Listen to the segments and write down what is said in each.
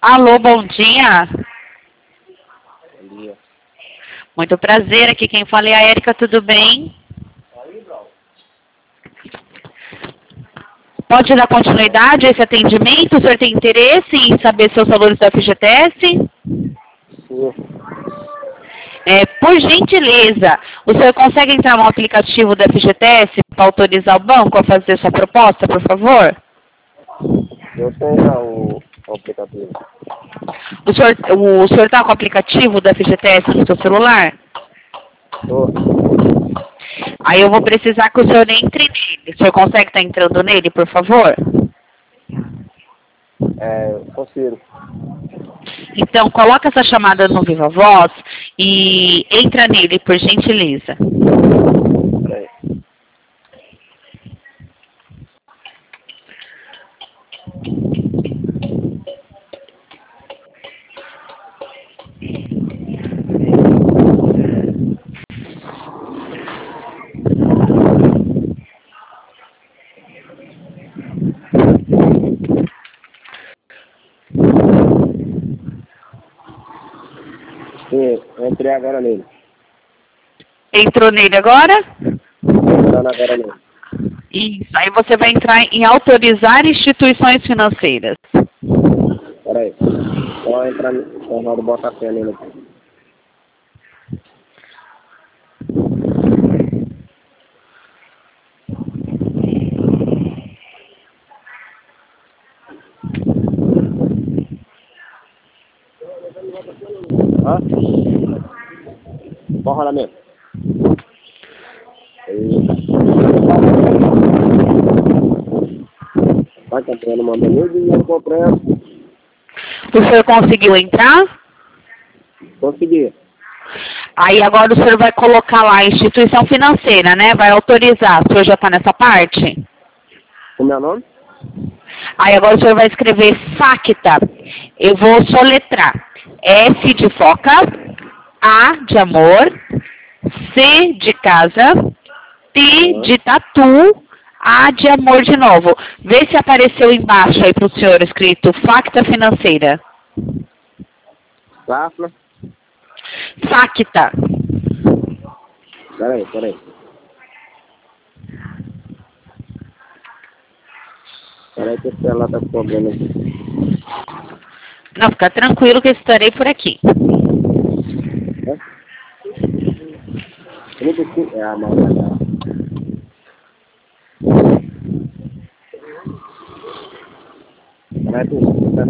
Alô, bom dia. Bom dia. Muito prazer, aqui quem fala é a Érica, tudo bem? Pode dar continuidade a esse atendimento? O senhor tem interesse em saber seus valores do FGTS? Sim. Por gentileza, o senhor consegue entrar no aplicativo do FGTS para autorizar o banco a fazer sua proposta, por favor? Eu tenho o aplicativo. O senhor está com o aplicativo do FGTS no seu celular? Tô. Aí eu vou precisar que o senhor entre nele. O senhor consegue estar entrando nele, por favor? Consigo. Então, coloca essa chamada no Viva Voz e entra nele, por gentileza. Peraí. Sim, entrei agora nele. Entrou nele agora? Entrando agora nele. Isso. Aí você vai entrar em autorizar instituições financeiras. Peraí. Só entrar no modo bota a fé nele aqui. Hã? Qual rolamento? Vai comprando uma menu e eu comprando. O senhor conseguiu entrar? Consegui. Aí agora o senhor vai colocar lá a instituição financeira, né? Vai autorizar. O senhor já está nessa parte? O meu nome? Aí agora o senhor vai escrever FACTA. Eu vou soletrar. F de foca, A de amor, C de casa, T de tatu, A de amor de novo. Vê se apareceu embaixo aí para o senhor escrito FACTA financeira. Safra. FACTA. Peraí. Peraí que o celular tá com problema aqui. Não, fica tranquilo que eu estarei por aqui. 35. É a mão. Peraí,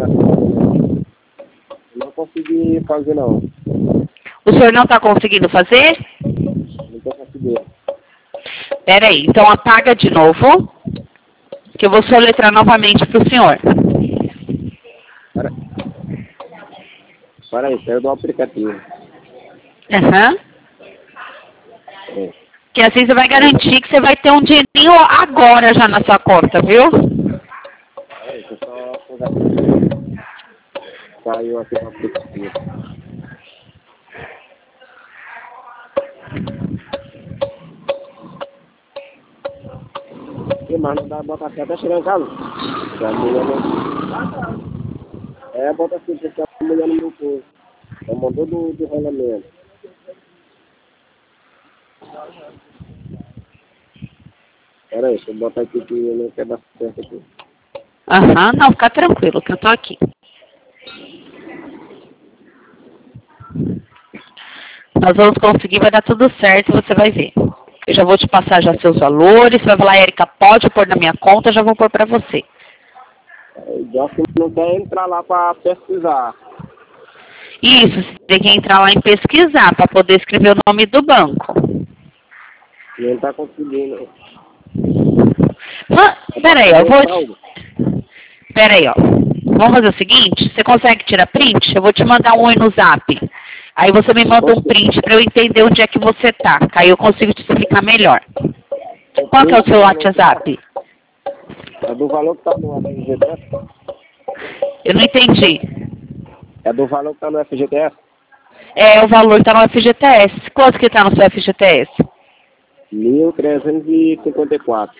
não consegui fazer não. O senhor não está conseguindo fazer? Não tô conseguindo. Pera aí, então apaga de novo, que eu vou soletrar novamente para o senhor. Peraí, saiu do aplicativo. Aham. É. Que assim você vai garantir que você vai ter um dinheirinho agora já na sua conta, viu? Peraí, deixa eu só pegar. Saiu aqui do aplicativo. E mais não dá bota aqui até chegar em casa. Que a mulher não. Bota assim, porque a mulher não me pôs. Ela mandou do rolamento. Peraí, deixa eu botar aqui que eu não quero dar certo aqui. Aham, não, fica tranquilo que eu tô aqui. Nós vamos conseguir, vai dar tudo certo, você vai ver. Eu já vou te passar já seus valores, você vai falar, Érica, pode pôr na minha conta, eu já vou pôr para você. O Joff não quer entrar lá para pesquisar. Isso, você tem que entrar lá em pesquisar para poder escrever o nome do banco. Não está conseguindo. Peraí, eu vou... Peraí, ó. Vamos fazer o seguinte, você consegue tirar print? Eu vou te mandar um oi no zap. Aí você me manda um print para eu entender onde é que você tá. Aí eu consigo te explicar melhor. Qual que é o seu WhatsApp? É do valor que está no FGTS? Eu não entendi. É do valor que está no FGTS? É, o valor está no FGTS. Quanto que está no seu FGTS? 1.354.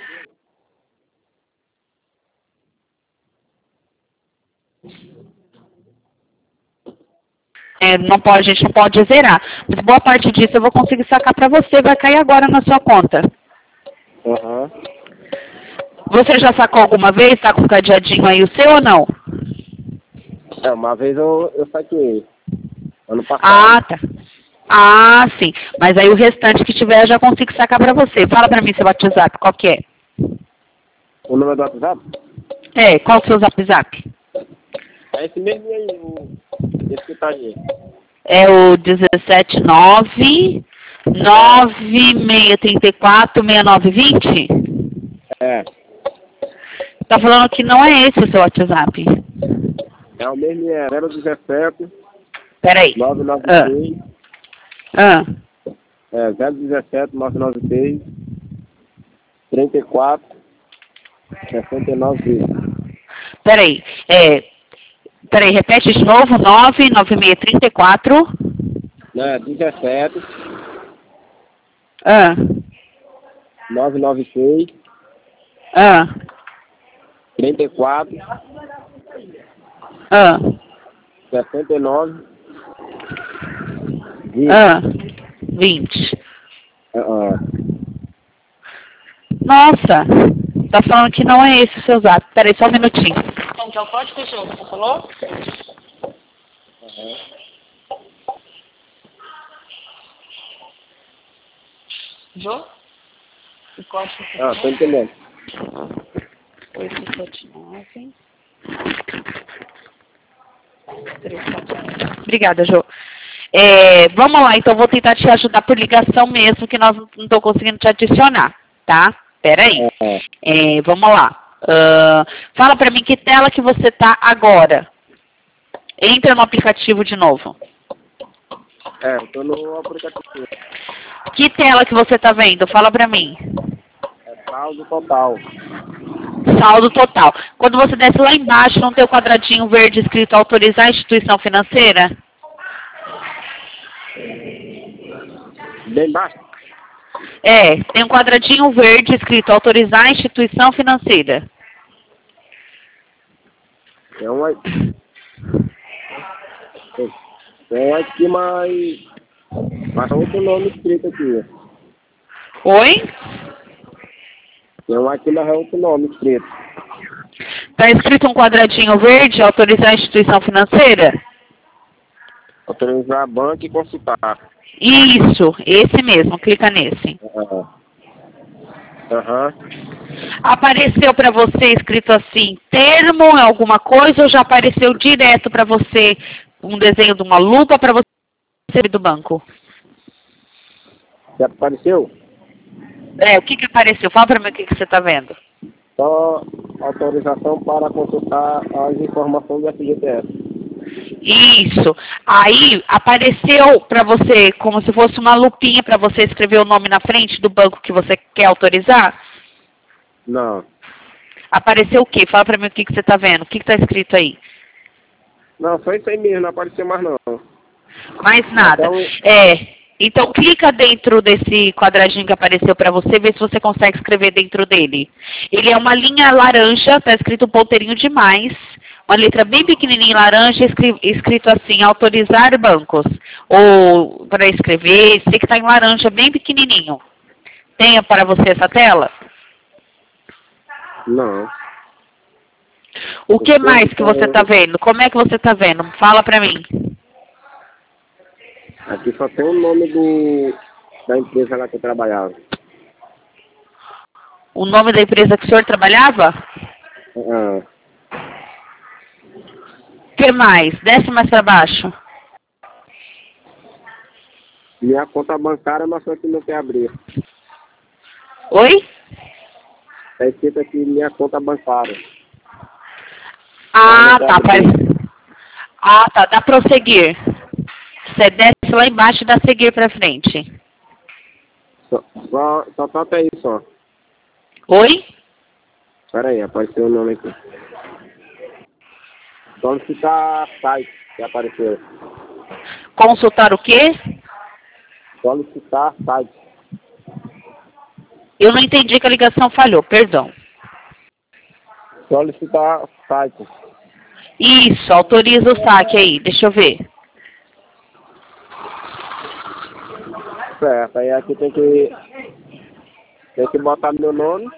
não pode, a gente não pode zerar. Mas boa parte disso eu vou conseguir sacar para você, vai cair agora na sua conta. Aham. Você já sacou alguma vez? Tá com o cadeadinho aí o seu ou não? É, uma vez eu saquei. Ano passado. Ah, tá. Ah, sim. Mas aí o restante que tiver eu já consigo sacar para você. Fala para mim seu WhatsApp, qual que é? O número do WhatsApp? Qual que é o seu Zap? É esse mesmo aí, esse que tá aí. É o 179 9634 6920? É. Tá falando que não é esse o seu WhatsApp. É o mesmo, é 017 Peraí. 996. Ah. É 017 996 34 69. Peraí. Peraí, repete de novo. 99634. Né, 17 Ah. 996 Ah. 34 Ah. 69 20. Ah. 20. Ah, Nossa. Tá falando que não é esse o seu Zap. Peraí, só um minutinho. Como que é o código, Jô? Você falou? Jô? O código que você tô entendendo. 879. 349. Obrigada, Jô. Vamos lá, então vou tentar te ajudar por ligação mesmo, que nós não estou conseguindo te adicionar, tá? Peraí. Vamos lá. Fala pra mim que tela que você tá agora. Entra no aplicativo de novo. Eu tô no aplicativo. Que tela que você tá vendo? Fala pra mim. É saldo total. Saldo total. Quando você desce lá embaixo, não tem o quadradinho verde escrito autorizar a instituição financeira? Bem baixo? Tem um quadradinho verde escrito autorizar a instituição financeira. É um aqui. É um aqui, mas outro nome escrito aqui. Oi? Tem um aqui, mas é outro nome escrito. Tá escrito um quadradinho verde, autorizar a instituição financeira? Autorizar banco e consultar. Isso, esse mesmo, clica nesse. Aham. Apareceu para você escrito assim, termo, alguma coisa, ou já apareceu direto para você um desenho de uma lupa para você do banco? Já apareceu? O que apareceu? Fala para mim o que você está vendo. Só autorização para consultar as informações do FGTS. Isso. Aí apareceu para você como se fosse uma lupinha para você escrever o nome na frente do banco que você quer autorizar? Não. Apareceu o quê? Fala para mim o que você está vendo. O que está escrito aí? Não, só isso aí mesmo, não apareceu mais não. Mais nada. Então clica dentro desse quadradinho que apareceu para você, vê se você consegue escrever dentro dele. Ele é uma linha laranja, está escrito um ponteirinho demais, uma letra bem pequenininha laranja, escrito assim, autorizar bancos. Ou para escrever, sei que está em laranja, bem pequenininho. Tenha para você essa tela? Não. O que mais que você está vendo? Como é que você está vendo? Fala para mim. Aqui só tem o nome da empresa lá que eu trabalhava. O nome da empresa que o senhor trabalhava? O que mais? Desce mais para baixo. Minha conta bancária, mas só que não quer abrir. Oi? Está escrito aqui minha conta bancária. Ah, tá. Tá. Dá prosseguir. Você desce lá embaixo e dá seguir para frente. Só falta aí, só. Oi? Espera aí, apareceu o nome aqui. Solicitar site, que apareceu. Consultar o quê? Solicitar site. Eu não entendi que a ligação falhou, perdão. Solicitar site. Isso, autoriza o saque aí, deixa eu ver. Certo, aí aqui tem que botar meu nome.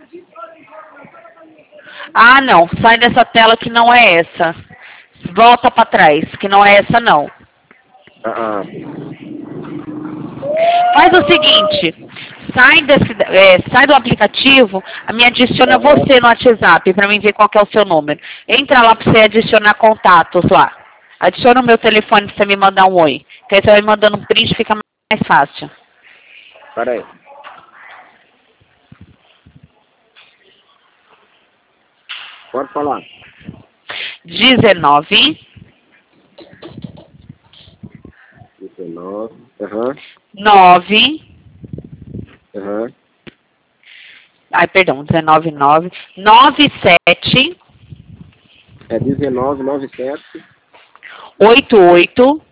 Ah, não. Sai dessa tela que não é essa. Volta para trás, que não é essa não. Faz o seguinte, sai do aplicativo, me adiciona você no WhatsApp para mim ver qual que é o seu número. Entra lá para você adicionar contatos lá. Adiciona o meu telefone para você me mandar um oi. Que aí você vai me mandando um print, fica mais fácil. Pera aí. Pode falar. 19 9 Ai, perdão, 19 97 É 19 97 88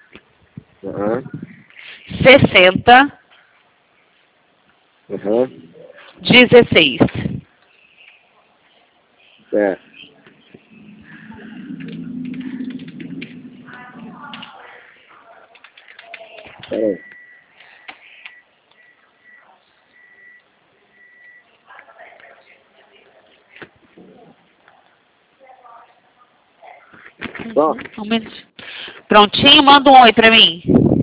60 16. É. Pera aí. Ó. Prontinho, manda um oi pra mim.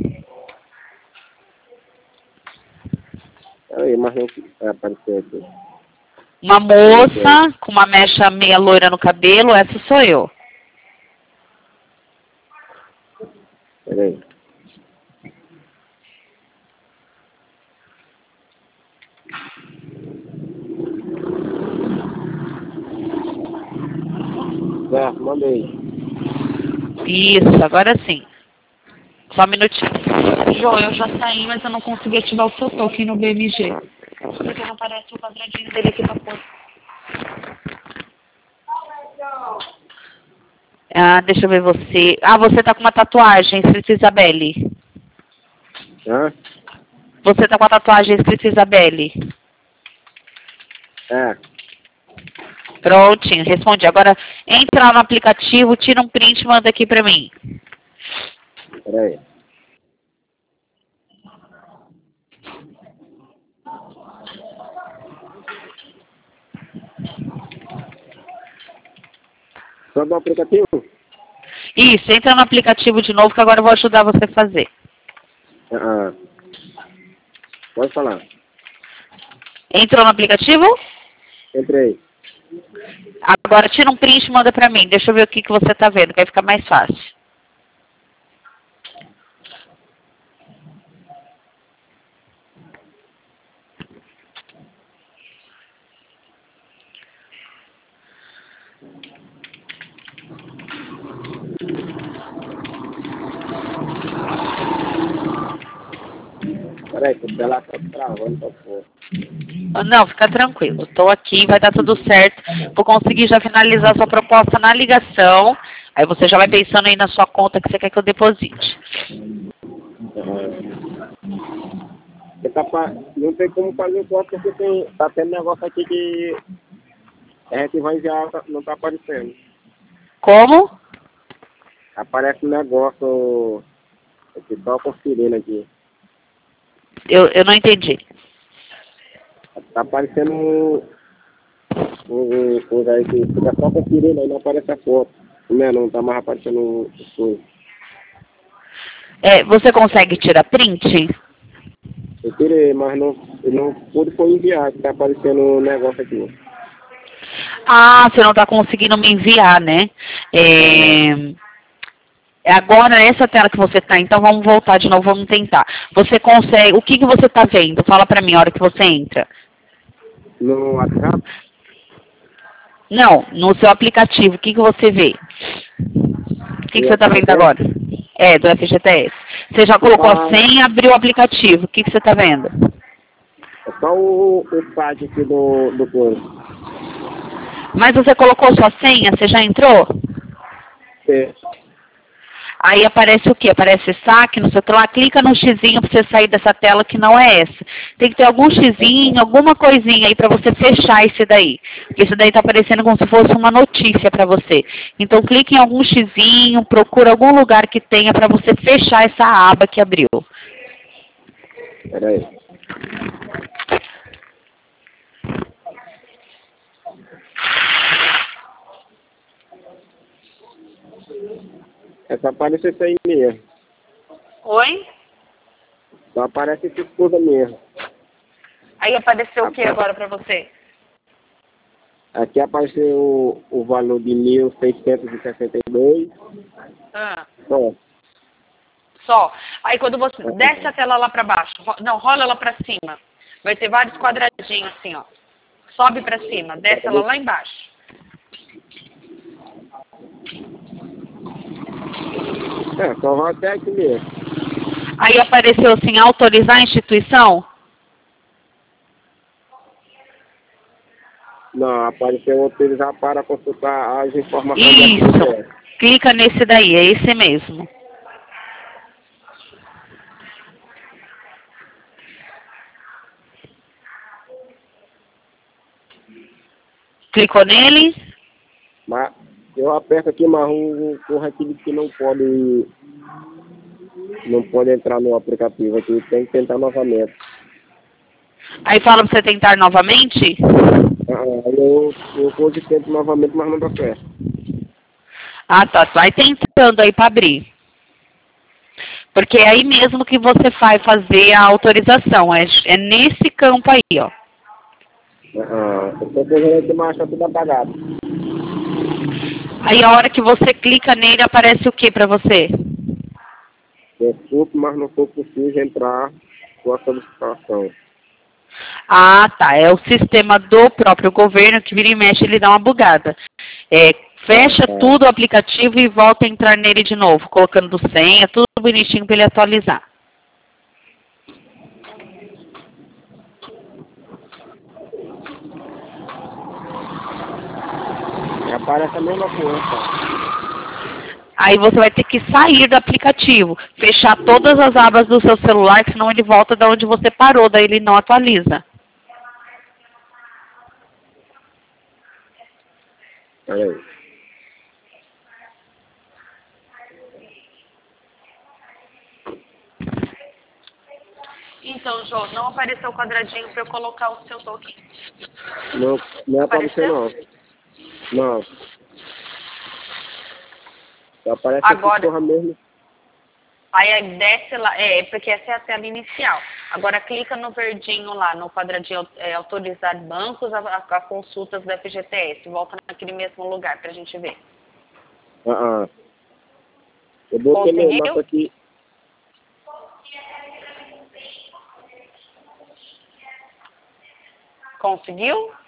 Aí, mas não apareceu aqui. Uma moça com uma mecha meia loira no cabelo, essa sou eu. Pera aí. Certo, mandei. Isso, agora sim. Só um minutinho. João, eu já saí, mas eu não consegui ativar o seu token no BMG. Porque não aparece o quadradinho dele aqui na porta. Ah, deixa eu ver você. Ah, você tá com uma tatuagem escrita Isabelle. Hã? Você tá com a tatuagem escrita Isabelle. É. Prontinho, respondi. Agora entra lá no aplicativo, tira um print e manda aqui pra mim. Pera aí. Só do aplicativo? Isso, entra no aplicativo de novo que agora eu vou ajudar você a fazer. Pode falar. Entrou no aplicativo? Entrei. Agora tira um print e manda pra mim. Deixa eu ver o que você tá vendo, que vai ficar mais fácil. Peraí, que o celular tá travando pra porra. Não, fica tranquilo. Estou aqui, vai dar tudo certo. Vou conseguir já finalizar sua proposta na ligação. Aí você já vai pensando aí na sua conta que você quer que eu deposite. Não tem como fazer o corte porque tá tendo negócio aqui que a gente vai enviar, não tá aparecendo. Como? Aparece um negócio aqui, só conferindo aqui. Eu não entendi. Tá aparecendo um coisa aí que fica só conferindo, aí não aparece a foto. Não tá mais aparecendo as coisas. Você consegue tirar print? Eu tirei, mas não pude foi enviar, que tá aparecendo um negócio aqui. Ah, você não está conseguindo me enviar, né? Agora, nessa tela que você está, então vamos voltar de novo, vamos tentar. Você consegue, o que você está vendo? Fala para mim a hora que você entra. No WhatsApp? Não, no seu aplicativo, o que você vê? O que você está vendo agora? Do FGTS. Você já colocou a senha e abriu o aplicativo, o que você está vendo? É só o site aqui do plano. Mas você colocou sua senha? Você já entrou? É. Aí aparece o quê? Aparece saque no seu celular, clica no xizinho para você sair dessa tela que não é essa. Tem que ter algum xizinho, alguma coisinha aí para você fechar esse daí. Porque esse daí está aparecendo como se fosse uma notícia para você. Então clique em algum xizinho, procura algum lugar que tenha para você fechar essa aba que abriu. Pera aí. Essa aparece isso aí mesmo. Oi? Só aparece essa escusa mesmo. Aí apareceu o que agora pra você? Aqui apareceu o valor de 1.662. Ah. Só. Só. Aí quando você desce a tela lá pra baixo, não, rola ela pra cima. Vai ter vários quadradinhos assim, ó. Sobe pra cima, desce ela lá embaixo. Só vai até aqui mesmo. Aí apareceu assim, autorizar a instituição? Não, apareceu autorizar para consultar as informações da Isso. atividade. Clica nesse daí, é esse mesmo. Clicou nele? Mas eu aperto aqui, mas o corretivo que não pode entrar no aplicativo aqui, tem que tentar novamente. Aí fala pra você tentar novamente? Eu vou de tempo novamente, mas não dá certo. Ah, tá. Vai tentando aí pra abrir. Porque é aí mesmo que você vai fazer a autorização. É nesse campo aí, ó. Eu tô fazendo aqui, mas tá tudo apagado. Aí a hora que você clica nele, aparece o que pra você? Desculpe, mas não foi possível entrar com a solicitação. Ah, tá. É o sistema do próprio governo que vira e mexe, ele dá uma bugada. Fecha tudo o aplicativo e volta a entrar nele de novo, colocando senha, tudo bonitinho para ele atualizar. Aparece a mesma coisa. Aí você vai ter que sair do aplicativo, fechar todas as abas do seu celular, senão ele volta da onde você parou, daí ele não atualiza. Peraí. Então, Jô, não apareceu o quadradinho para eu colocar o seu token. Não apareceu não. Não. Só aparece Agora, essa mesmo. aí desce lá, porque essa é a tela inicial. Agora clica no verdinho lá, no quadradinho autorizar bancos a consultas do FGTS. Volta naquele mesmo lugar pra gente ver. Eu botei mesmo, Conseguiu? mas aqui. Conseguiu?